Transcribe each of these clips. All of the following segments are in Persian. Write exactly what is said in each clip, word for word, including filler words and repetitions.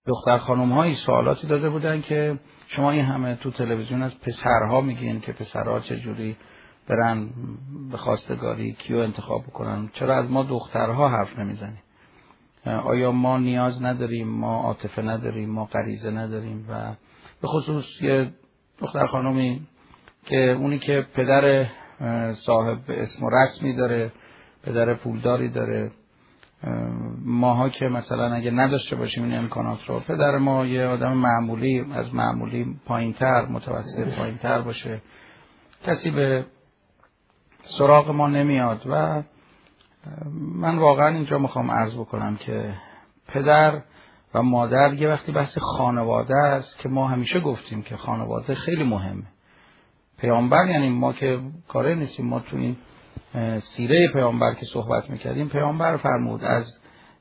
دختر خانم هایی سوالاتی داده بودن که شما این همه تو تلویزیون از پسرها میگین که پسرها چجوری برن به خواستگاری کیو انتخاب بکنن، چرا از ما دخترها حرف نمیزنیم؟ آیا ما نیاز نداریم، ما عاطفه نداریم، ما غریزه نداریم؟ و به خصوص یه دختر خانمی که اونی که پدر صاحب اسم و رسمی داره، پدر پولداری داره، ماها که مثلا اگه نداشته باشیم این امکانات رو، پدر ما یه آدم معمولی از معمولی پایینتر، متوسط پایینتر باشه، کسی به سراغ ما نمیاد. و من واقعا اینجا میخوام عرض بکنم که پدر و مادر یه وقتی بحث خانواده است که ما همیشه گفتیم که خانواده خیلی مهمه. پیامبر، یعنی ما که کاره نیستیم، ما تو این سیره پیامبر که صحبت میکردیم، پیامبر فرمود از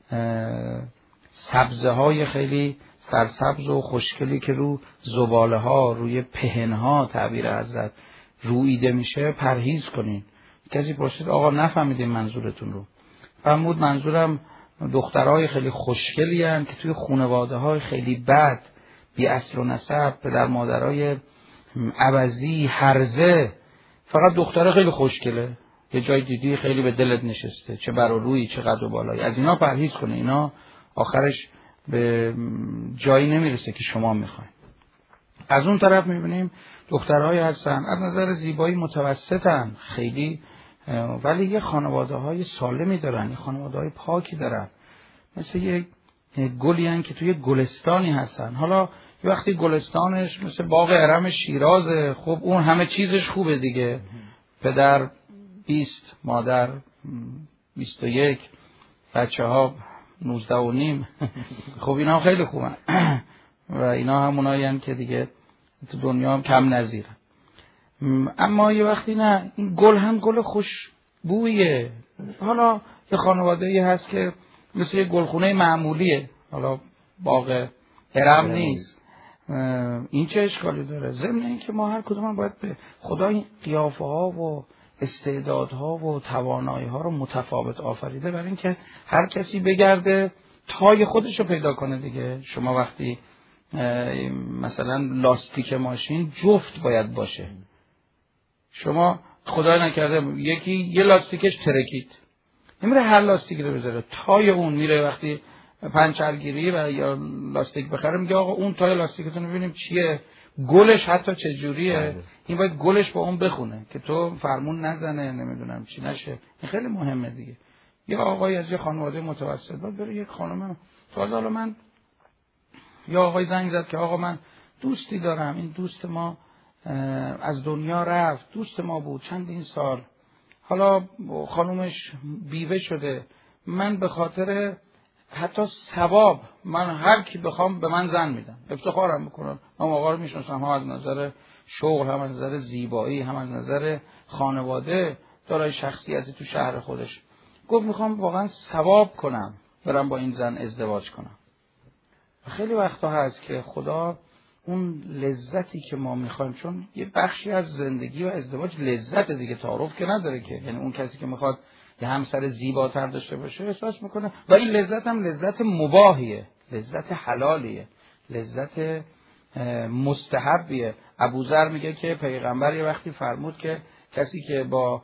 سبزه های خیلی سرسبز و خوشگلی که رو زباله ها، روی پهن ها تعبیر حضرت رویده میشه پرهیز کنین. کسی پرسید آقا نفهمیدیم منظورتون رو. فرمود منظورم دخترهای خیلی خوشگلی هستند که توی خانواده های خیلی بد، بی اصل و نسب، پدر مادرای عوضی، هرزه، فقط دختره خیلی خوشگله، یه جای دیدی خیلی به دلت نشسته، چه بر و روی چه قد و بالایی، از اینا پرهیز کنه. اینا آخرش به جایی نمیرسه که شما میخواین. از اون طرف میبینیم دخترهای هستن از نظر زیبایی متوسطن خیلی، ولی یه خانواده های سالمی دارن، یه خانواده های پاکی دارن، مثل یه گلی هن که توی گلستانی هستن. حالا یه وقتی گلستانش مثل باغ ارم شیرازه، خب اون همه چیزش خوبه دیگه، پدر بیست، مادر بیست و یک، بچه ها نوزده و نیم، خب اینا خیلی خوبن و اینا همونایی هن که دیگه تو دنیا هم کم نظیرن. اما یه وقتی نه، این گل هم گل خوشبویه. حالا یه خانواده هست که مثل یه گلخونه معمولیه، حالا باغ ارم نیست، این چه اشکالی داره؟ ضمن این که ما هر کدوم باید به خدا این قیافه ها و استعدادها و توانایی ها رو متفاوت آفریده، برای اینکه هر کسی بگرده تای خودش رو پیدا کنه دیگه. شما وقتی مثلا لاستیک ماشین جفت باید باشه، شما خدای نکرده یکی یه لاستیکش ترکید، نمیره هر لاستیکی رو بذاره، تای اون میره وقتی پنچرگیری و یا لاستیک بخره میگه آقا اون تای لاستیکتون رو ببینیم چیه، گلش حتی چجوریه، این باید گلش با اون بخونه که تو فرمون نزنه، نمیدونم چی نشه. این خیلی مهمه دیگه. یا آقای از یه خانواده متوسط باید بره یک خانم، تو حالا من یا آقای زنگ زد که آقا من دوستی دارم، این دوست ما از دنیا رفت، دوست ما بود چندین سال، حالا خانومش بیوه شده، من به خاطر حتی ثواب من هر کی بخوام به من زن میدم، افتخارم میکنم، من آقا رو میشناسم، هم از نظر شغل، هم از نظر زیبایی، هم از نظر خانواده، دارای شخصیتی تو شهر خودش. گفت میخوام واقعا ثواب کنم برم با این زن ازدواج کنم. خیلی وقتا هست که خدا اون لذتی که ما میخوایم، چون یه بخشی از زندگی و ازدواج لذت دیگه، تعارف که نداره که، یعنی اون کسی که میخواد یه همسر زیباتر داشته باشه احساس میکنه و این لذت هم لذت مباهیه، لذت حلالیه، لذت مستحبیه. ابوذر میگه که پیغمبر یه وقتی فرمود که کسی که با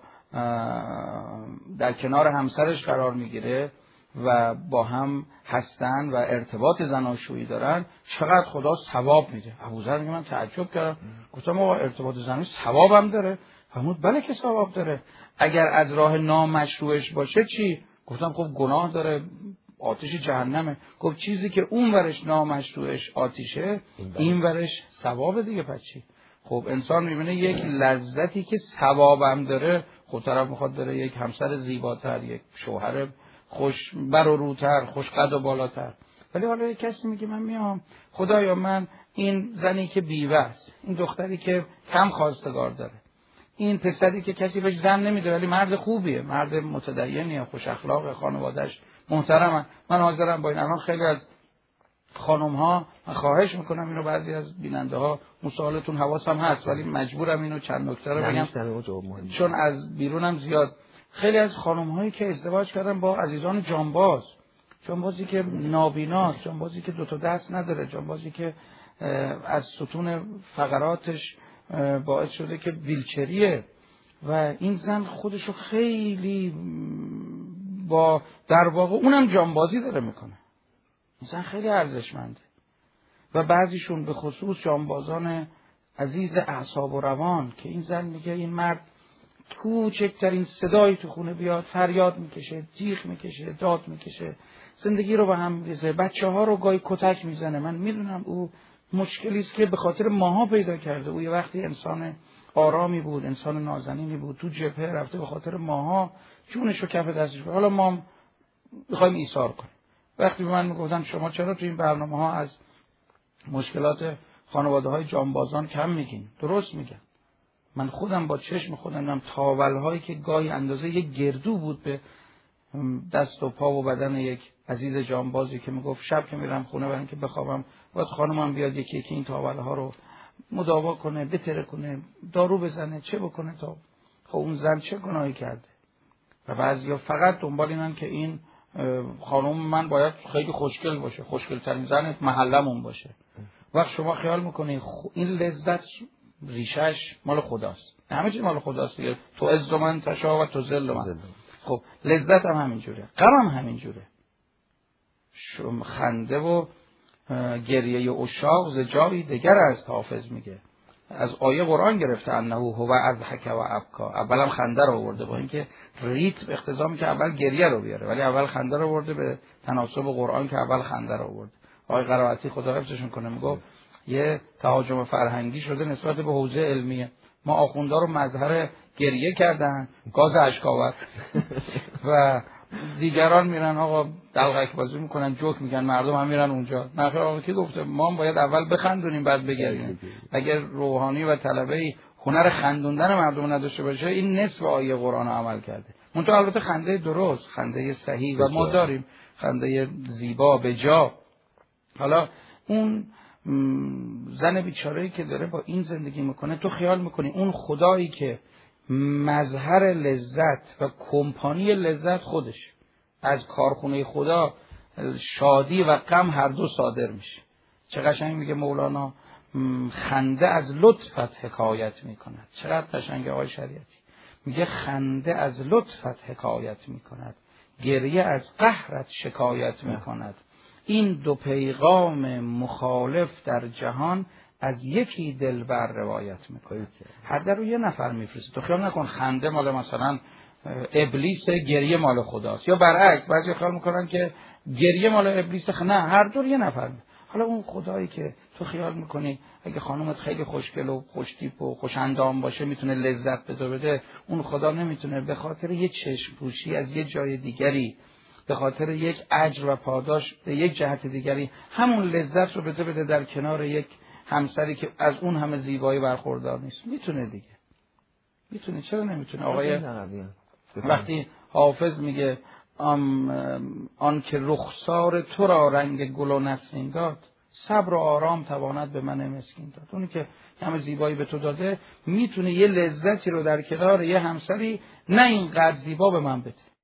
در کنار همسرش قرار میگیره و با هم هستن و ارتباط زناشویی دارن چقدر خدا ثواب میده. ابوذر میگه من تعجب کردم، گفتم آقا ارتباط زناشویی ثواب هم داره؟ فرمود بله که ثواب داره. اگر از راه نامشروعش باشه چی؟ گفتم خب گناه داره، آتش جهنمه. گفت چیزی که اون ورش نامشروعش آتیشه، این ورش ثواب دیگه. پس چی؟ خب انسان میبینه یک لذتی که ثواب هم داره، خب طرف میخواد داره یک همسر زیباتر، یک شوهر خوش بر و روتر، خوش قد و بالاتر. ولی حالا یک کسی میگه من میام خدایا من این زنی که بیوه است، این دختری که کم خواستگار داره، این پسری که کسی بهش زن نمیده ولی مرد خوبیه، مرد متدینیه، خوش اخلاقه، خانواده‌اش محترمه، من حاضرم با این. الان خیلی از خانم ها، من خواهش میکنم اینو، بعضی از بیننده ها مسائلتون حواسم هست ولی مجبورم اینو چند نکته رو بگم چون از بیرونم زیاد، خیلی از خانم هایی که ازدواج کردن با عزیزان جانباز، جانبازی که نابیناست، جانبازی که دو تا دست نداره، جانبازی که از ستون فقراتش باعث شده که ویلچریه و این زن خودشو خیلی با در واقع اونم جانبازی داره میکنه. این زن خیلی ارزشمنده و بعضیشون به خصوص جانبازان عزیز اعصاب و روان که این زن میگه این مرد کوچکترین صدایی تو خونه بیاد فریاد میکشه، جیغ میکشه، داد میکشه، زندگی رو به هم میریزه، بچه ها رو گاهی کتک میزنه. من میدونم او مشکلی است که به خاطر ماها پیدا کرده. او یه وقتی انسان آرامی بود، انسان نازنینی بود، تو جبهه رفته به خاطر ماها جونش رو کف دستش بود. حالا ما میخوایم ایثار کنیم. وقتی به من میگفتن شما چرا تو این برنامه ها از مشکلات خانواده های جانبازان کم میگین؟ درست میگن. من خودم با چشم خودم دیدم تاول هایی که گاهی اندازه یک گردو بود به دست و پا و بدن یک عزیز جانبازی که میگفت شب که میرم خونه برای اینکه بخوابم باید خانمم بیاد یکی یکی این تاول ها رو مداوا کنه، بتره کنه، دارو بزنه، چه بکنه تا خب اون زن چه گناهی کرده. و بعضیا فقط دنبال اینن که این خانم من باید خیلی خوشگل باشه، خوشگل ترین زن محلمون باشه. وقت شما خیال میکنی این لذت ریشش مال خداست. همه چیز مال خداست دیگه. تو عز من تشا و تو ذل من. خب لذت هم همینجوره، غم هم همینجوره. خنده و گریه عشاق ز جایی دگر است. حافظ میگه از آیه قرآن گرفته انه هو اضحک و ابکا. اولم خنده رو آورده با اینکه ریتم اقتضا میکنه اول گریه رو بیاره، ولی اول خنده رو آورده به تناسب قرآن که اول خنده رو آورده. آقای قرائتی خدا حفظشون کنه میگه یه تهاجم فرهنگی شده نسبت به حوزه علمیه. ما آخوندا رو مظهر گریه کردن، گاز اشکاور و دیگران میرن آقا دلغک بازی میکنن، جوک میگن، مردم هم میرن اونجا. نخیر آقا کی گفته؟ ما هم باید اول بخندونیم بعد بگریم. اگر روحانی و طلبه هنر خندوندن مردم نداشته باشه این نصف آیه قرآن عمل کرده. منتها البته خنده درست، خنده صحیح و ما داریم، خنده زیبا به جا. حالا اون زن بیچاره‌ای که داره با این زندگی میکنه، تو خیال میکنی اون خدایی که مظهر لذت و کمپانی لذت خودش از کارخونه خدا شادی و غم هر دو صادر میشه. چه قشنگ میگه مولانا خنده از لطفت حکایت میکند. چقدر قشنگه آقای شریعتی. میگه خنده از لطفت حکایت میکند، گریه از قهرت شکایت میکند. این دو پیغام مخالف در جهان از یکی دلبر روایت میکنه. هر در رو یه نفر میفرسته. تو خیال نکن خنده مال مثلا ابلیس، گریه مال خداست، یا برعکس. بعضی خیال میکنن که گریه مال ابلیس. نه، هر دور یه نفر. حالا اون خدایی که تو خیال میکنی اگه خانومت خیلی خوشگل و خوشتیپ و خوش‌اندام باشه میتونه لذت بده بده، اون خدا نمیتونه به خاطر یه چشم پوشی از یه جای دیگری، به خاطر یک اجر و پاداش به یک جهت دیگری همون لذت رو بده بده در کنار یک همسری که از اون همه زیبایی برخوردار نیست. میتونه دیگه، میتونه. چرا نمیتونه؟ آقای وقتی حافظ میگه آن که رخسار تو را رنگ گل و نسرین داد، صبر و آرام تواند به من مسکین داد. اونی که همه زیبایی به تو داده میتونه یه لذتی رو در کنار یه همسری نه اینقدر زیبا به من بده.